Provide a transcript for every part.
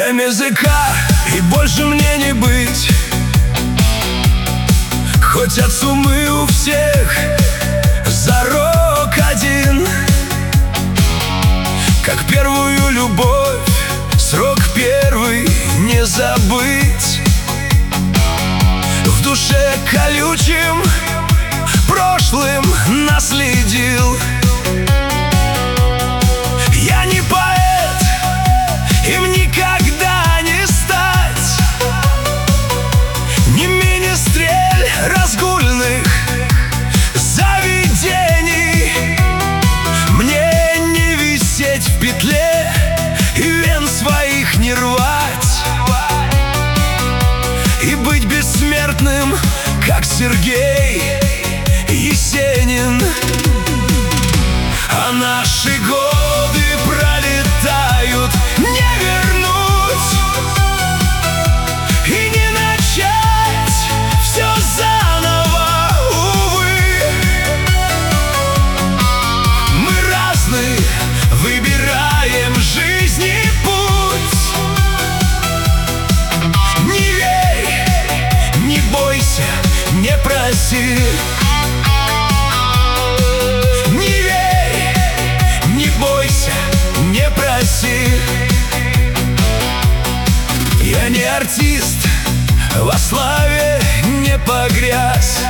Даем языка, и больше мне не быть. Хоть отцу мы у всех зарок один. Как первую любовь, срок первый не забыть. В душе колючим прошлым наследил. Я не поэт, им никогда не стать. Не министрель разгульных заведений. Мне не висеть в петле и вен своих не рвать. И быть бессмертным, как Сергей Есенин. А наши годы пролетают, не вернуть и не начать все заново, увы. Мы разные, выбираем жизни путь. Не верь, не бойся, не проси. Я не артист, во славе не погряз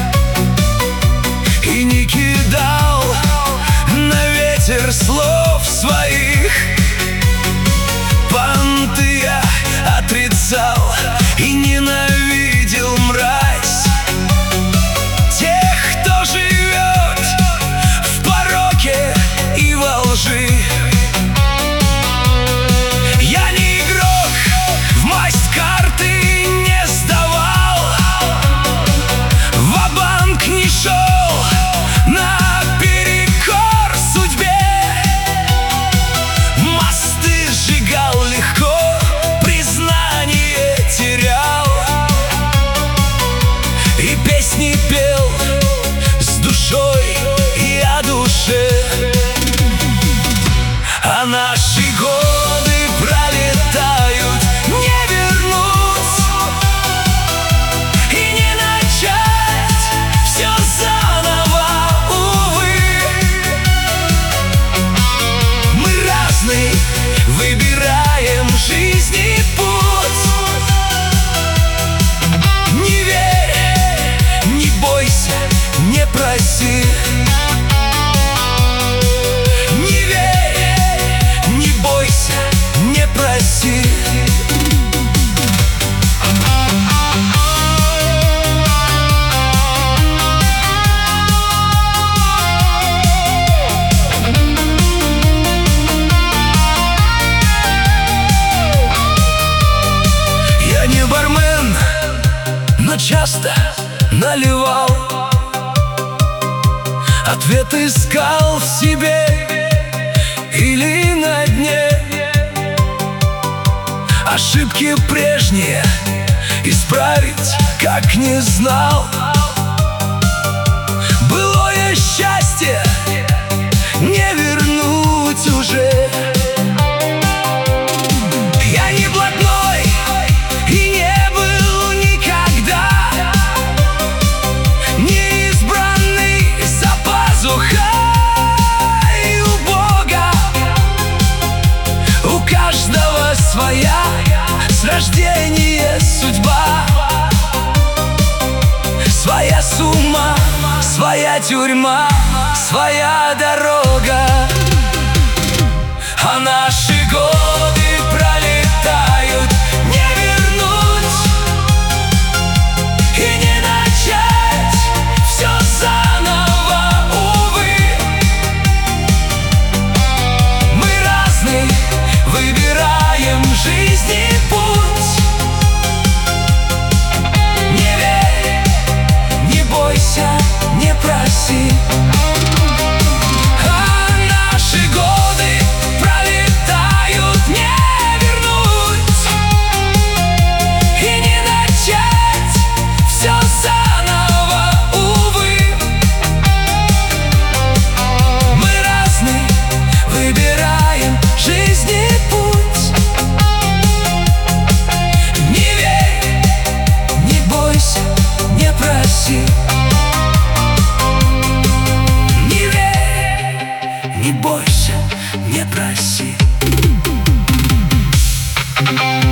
и не кидал на ветер слов своих. Понты я отрицал и ненавидел мразь тех, кто живет в пороке и во лжи. Песни пел с душой и о душе. А наши годы пролетают, не вернуть и не начать все заново, увы. Мы разные, выбираем жизни путь. Не проси, не верь, не бойся, не проси. Я не бармен, но часто наливал. Ответ искал в себе или на дне. Ошибки прежние исправить как не знал. Былое счастье не вернуть уже. Я не блатной и не был никогда. У каждого своя с рождения судьба, своя сумма, своя тюрьма, своя дорога. А наши годы пролетают, не вернуть и не начать все заново, увы. Мы разные, выбираем жизни путь. Не верь, не бойся, не проси. А наши годы пролетают, не вернуть и не начать все заново, увы. Мы разные, выбираем жизни путь. не бойся, не проси.